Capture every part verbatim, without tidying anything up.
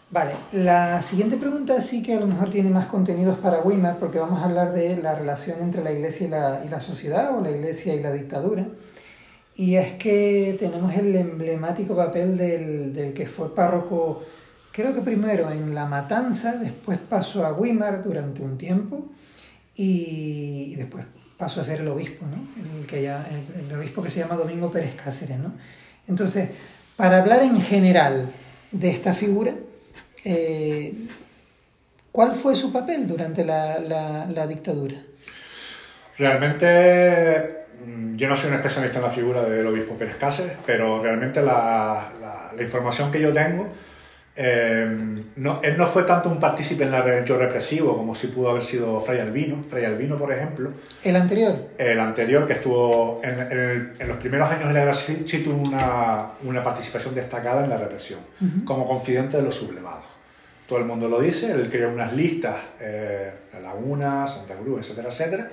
Vale, la siguiente pregunta sí que a lo mejor tiene más contenidos para Weimar, porque vamos a hablar de la relación entre la Iglesia y la, y la sociedad, o la Iglesia y la dictadura. Y es que tenemos el emblemático papel del, del que fue párroco, creo que primero en La Matanza, después pasó a Weimar durante un tiempo, y, y después pasó a ser el obispo, ¿no? El, que ya, el, el obispo que se llama Domingo Pérez Cáceres, ¿no? Entonces, para hablar en general de esta figura, Eh, ¿cuál fue su papel durante la, la, la dictadura? Realmente, yo no soy un especialista en la figura del obispo Pérez Cáceres, pero realmente la, la, la información que yo tengo, eh, no, él no fue tanto un partícipe en el hecho represivo como si pudo haber sido Fray Albino. Fray Albino, por ejemplo. ¿El anterior? El anterior, que estuvo en, en, en los primeros años de la guerra civil, sí tuvo una, una participación destacada en la represión, uh-huh. como confidente de los sublevados. Todo el mundo lo dice, él creó unas listas, eh, La Laguna, Santa Cruz, etcétera, etcétera.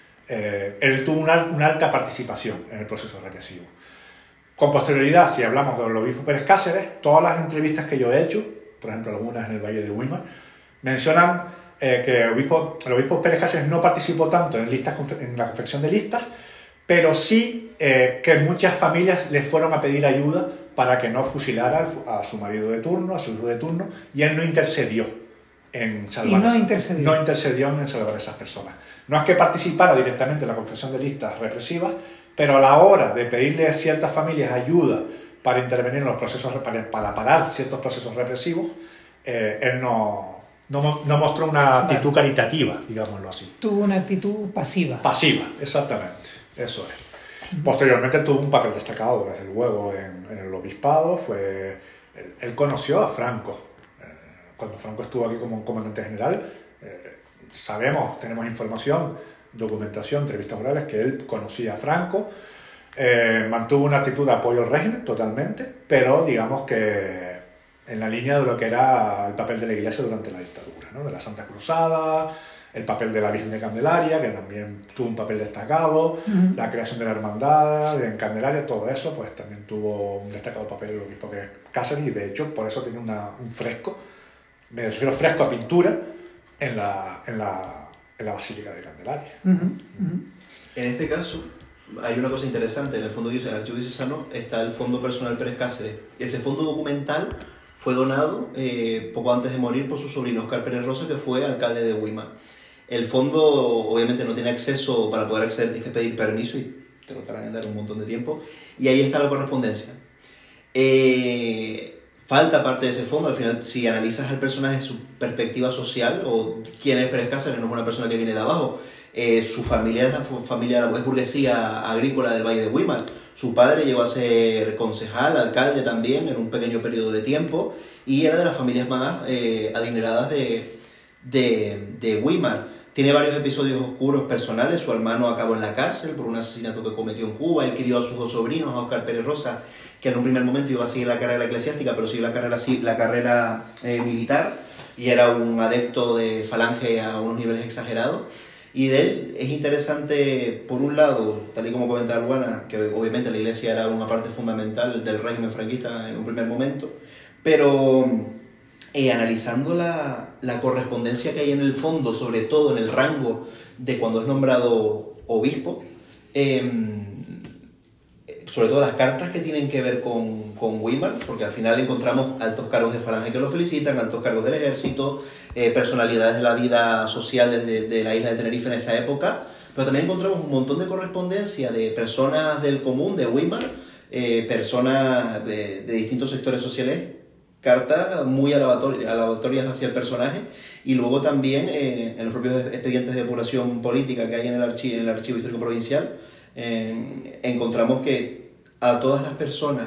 Eh, él tuvo una, una alta participación en el proceso represivo. Con posterioridad, si hablamos del obispo Pérez Cáceres, todas las entrevistas que yo he hecho, por ejemplo algunas en el Valle de Weimar, mencionan eh, que el obispo, el obispo Pérez Cáceres no participó tanto en, listas, en la confección de listas, pero sí eh, que muchas familias le fueron a pedir ayuda para que no fusilara a su marido de turno, a su hijo de turno, y él no intercedió en salvar, y no, intercedió. no intercedió en salvar a esas personas. No es que participara directamente en la confección de listas represivas, pero a la hora de pedirle a ciertas familias ayuda para intervenir en los procesos, para, para parar ciertos procesos represivos, eh, él no, no, no mostró una actitud vale. caritativa, digámoslo así. Tuvo una actitud pasiva. Pasiva, exactamente, eso es. Posteriormente tuvo un papel destacado, desde luego, en, en el obispado. Fue, él, él conoció a Franco. Eh, cuando Franco estuvo aquí como comandante general, eh, sabemos, tenemos información, documentación, entrevistas orales, que él conocía a Franco. Eh, mantuvo una actitud de apoyo al régimen, totalmente, pero digamos que en la línea de lo que era el papel de la Iglesia durante la dictadura, ¿no? De la Santa Cruzada, el papel de la Virgen de Candelaria, que también tuvo un papel destacado, uh-huh. la creación de la hermandad de en Candelaria, todo eso, pues también tuvo un destacado papel el obispo Cáceres, y de hecho por eso tiene una, un fresco, me refiero fresco a pintura, en la, en la, en la Basílica de Candelaria. Uh-huh. Uh-huh. En este caso, hay una cosa interesante, en el fondo dice, en el archivo diocesano está el Fondo Personal Pérez Cáceres. Ese fondo documental fue donado eh, poco antes de morir por su sobrino Oscar Pérez Rosa, que fue alcalde de Weimar. El fondo obviamente no tiene acceso, para poder acceder tienes que pedir permiso y te lo tardan en dar un montón de tiempo, y ahí está la correspondencia. Eh, falta parte de ese fondo, al final si analizas al personaje su perspectiva social, o quién es Pérez Cáceres, no es una persona que viene de abajo, eh, su familia es la familia, es burguesía agrícola del Valle de Weimar, su padre llegó a ser concejal, alcalde también en un pequeño periodo de tiempo, y era de las familias más eh, adineradas de, de, de Weimar. Tiene varios episodios oscuros personales. Su hermano acabó en la cárcel por un asesinato que cometió en Cuba. Él crió a sus dos sobrinos, a Oscar Pérez Rosa, que en un primer momento iba a seguir la carrera eclesiástica, pero siguió la carrera, la carrera eh, militar, y era un adepto de Falange a unos niveles exagerados. Y de él es interesante, por un lado, tal y como comentaba Luana, que obviamente la Iglesia era una parte fundamental del régimen franquista en un primer momento, pero eh, analizando la, la correspondencia que hay en el fondo, sobre todo en el rango de cuando es nombrado obispo, eh, sobre todo las cartas que tienen que ver con, con Weimar, porque al final encontramos altos cargos de Falange que lo felicitan, altos cargos del ejército, eh, personalidades de la vida social de, de la isla de Tenerife en esa época, pero también encontramos un montón de correspondencia de personas del común, de Weimar, eh, personas de, de distintos sectores sociales, cartas muy alabatorias, alabatorias hacia el personaje, y luego también eh, en los propios expedientes de depuración política que hay en el archivo, en el archivo histórico provincial, eh, encontramos que a todas las personas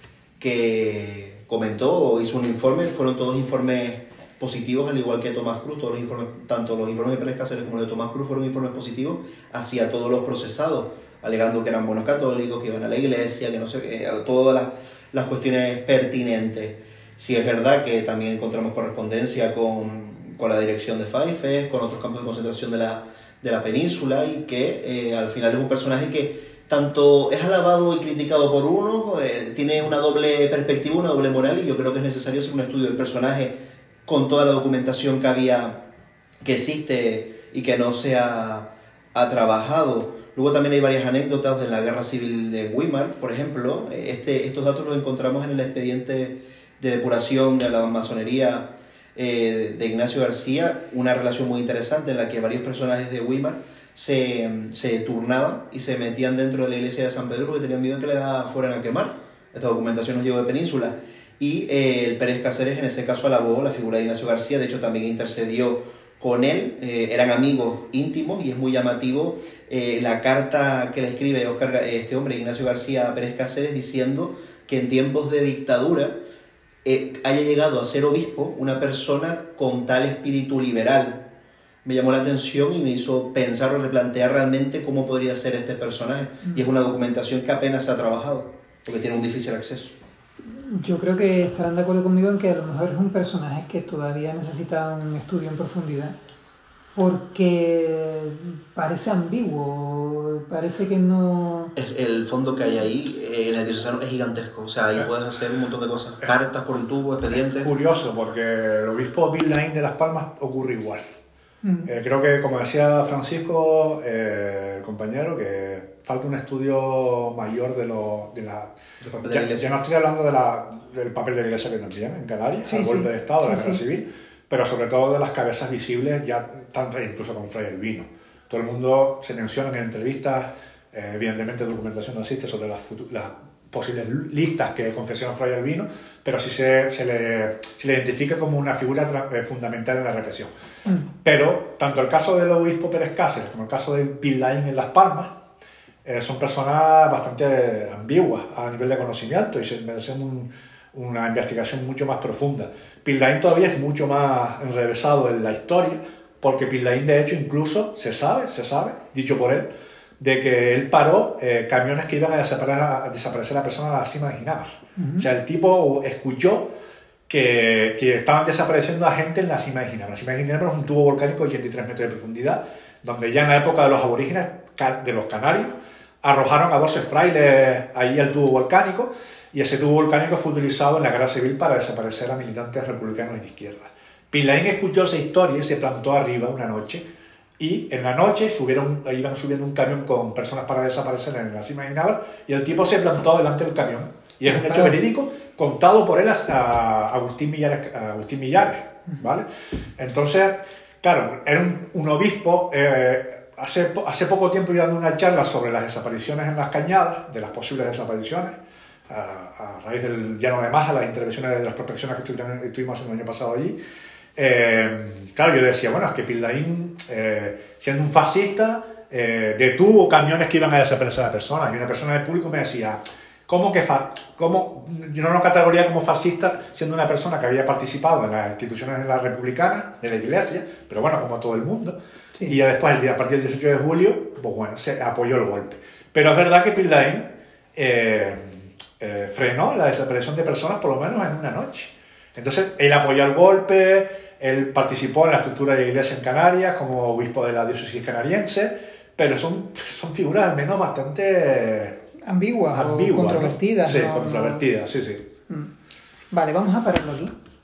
que comentó o hizo un informe, fueron todos informes positivos, al igual que Tomás Cruz. Todos los informes, tanto los informes de Pérez Cáceres como los de Tomás Cruz, fueron informes positivos hacia todos los procesados, alegando que eran buenos católicos, que iban a la iglesia, que no sé qué, todas las, las cuestiones pertinentes. Sí es verdad que también encontramos correspondencia con, con la dirección de Faifes, con otros campos de concentración de la, de la península, y que eh, al final es un personaje que tanto es alabado y criticado por uno, eh, tiene una doble perspectiva, una doble moral, y yo creo que es necesario hacer un estudio del personaje con toda la documentación que había, que existe y que no se ha, ha trabajado. Luego también hay varias anécdotas de la Guerra Civil de Weimar, por ejemplo. Este, estos datos los encontramos en el expediente de depuración de la masonería eh, de Ignacio García, una relación muy interesante en la que varios personajes de Weimar se, se turnaban y se metían dentro de la iglesia de San Pedro porque tenían miedo que la fueran a quemar. Esta documentación nos llegó de Península. Y eh, el Pérez Cáceres en ese caso alabó la figura de Ignacio García, de hecho también intercedió con él, eh, eran amigos íntimos, y es muy llamativo eh, la carta que le escribe Oscar, este hombre, Ignacio García Pérez Cáceres, diciendo que en tiempos de dictadura eh, haya llegado a ser obispo una persona con tal espíritu liberal. Me llamó la atención y me hizo pensar o replantear realmente cómo podría ser este personaje, y es una documentación que apenas se ha trabajado, porque tiene un difícil acceso. Yo creo que estarán de acuerdo conmigo en que a lo mejor es un personaje que todavía necesita un estudio en profundidad, porque parece ambiguo, parece que no... Es el fondo que hay ahí eh, en el diocesano es gigantesco, o sea, ahí puedes hacer un montón de cosas, cartas por el tubo, expedientes... Es curioso, porque el obispo Bildaín de Las Palmas ocurre igual. Mm. Eh, creo que, como decía Francisco, eh, el compañero, que falta un estudio mayor de, lo, de la... Ya, ya no estoy hablando de la, del papel de la Iglesia que también en Canarias, sí, el golpe sí. de Estado, sí, la guerra sí. civil, pero sobre todo de las cabezas visibles, ya tanto incluso con Fray Albino. Todo el mundo se menciona en entrevistas, eh, evidentemente documentación no existe sobre las, las posibles listas que confesionó Fray Albino, pero sí se, se, le, se le identifica como una figura fundamental en la represión. Mm. Pero tanto el caso del obispo Pérez Cáceres como el caso de Bildaín en Las Palmas, Eh, son personas bastante ambiguas a nivel de conocimiento y se merecen un, una investigación mucho más profunda. Bildaín todavía es mucho más enrevesado en la historia, porque Bildaín de hecho incluso se sabe, se sabe, dicho por él, de que él paró eh, camiones que iban a desaparecer a, a desaparecer a personas a la cima de Ginabar. Uh-huh. O sea, el tipo escuchó que, que estaban desapareciendo a gente en la cima de Ginabar. La cima de Ginabar es un tubo volcánico de ochenta y tres metros de profundidad, donde ya en la época de los aborígenes, de los canarios, arrojaron a doce frailes ahí al tubo volcánico, y ese tubo volcánico fue utilizado en la guerra civil para desaparecer a militantes republicanos de izquierda. Bildaín escuchó esa historia y se plantó arriba una noche, y en la noche subieron, iban subiendo un camión con personas para desaparecer en la cima de Ginabar, y el tipo se plantó delante del camión, y es un hecho verídico contado por él a Agustín Millares, a Agustín Millares, ¿vale? Entonces, claro, era un, un obispo... Eh, Hace, hace poco tiempo iba dando una charla sobre las desapariciones en las cañadas, de las posibles desapariciones, a, a raíz del Llano de Maja, las intervenciones de las prospecciones que estuvimos el año pasado allí. Eh, claro, yo decía, bueno, es que Bildaín, eh, siendo un fascista, eh, detuvo camiones que iban a desaparecer a personas, y una persona del público me decía, ¿cómo que fa cómo? Yo no lo categoría como fascista siendo una persona que había participado en las instituciones de la republicana, de la Iglesia, pero bueno, como todo el mundo. Sí. Y ya después, el día, a partir del dieciocho de julio, pues bueno, se apoyó el golpe. Pero es verdad que Bildaín eh, eh, frenó la desaparición de personas por lo menos en una noche. Entonces, él apoyó el golpe, él participó en la estructura de la Iglesia en Canarias como obispo de la diócesis canariense, pero son, son figuras al menos bastante... ambiguas, ambiguas o controvertidas. ¿no? Sí, no, controvertidas, no. sí, sí. Vale, vamos a pararlo aquí.